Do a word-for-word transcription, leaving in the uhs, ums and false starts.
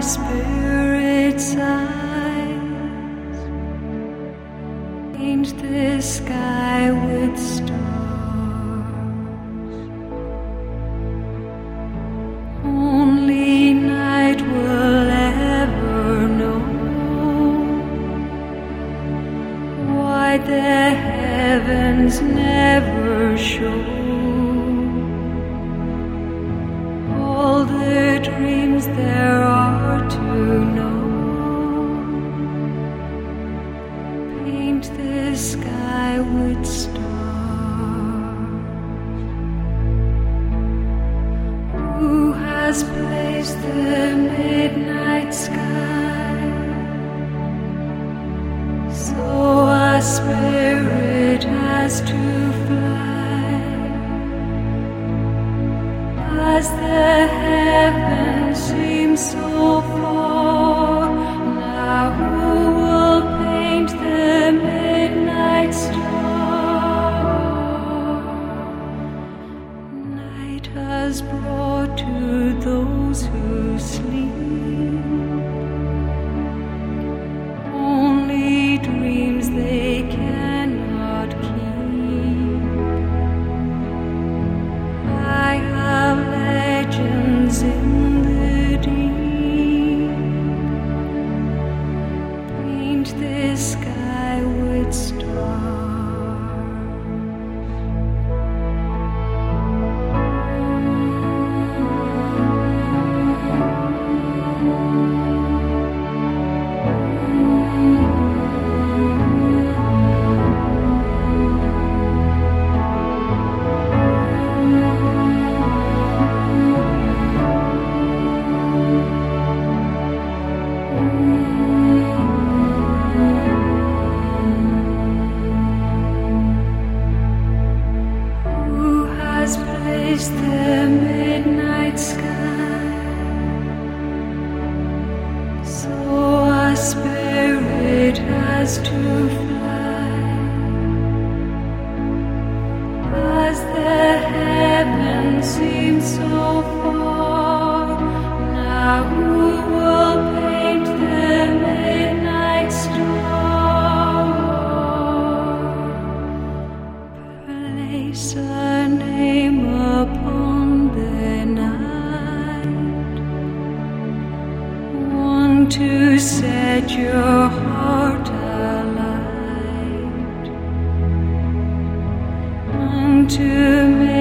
spirit's eyes paint the sky with stars. Only night will ever know why the heavens never show all the dreams there are to know. Paint the sky with stars. Who has placed the midnight sky so a spirit has to fly? As the heavens seem so far, now who will paint the midnight star? Night has brought to those who sleep only dreams they cannot keep. I have legends in the deep. Paint the sky with stars. Who has placed the midnight sky so a spirit has to fly? As the heavens seem so far, now who will paint the midnight star? Place a name upon the night, one to set your heart alight, one to make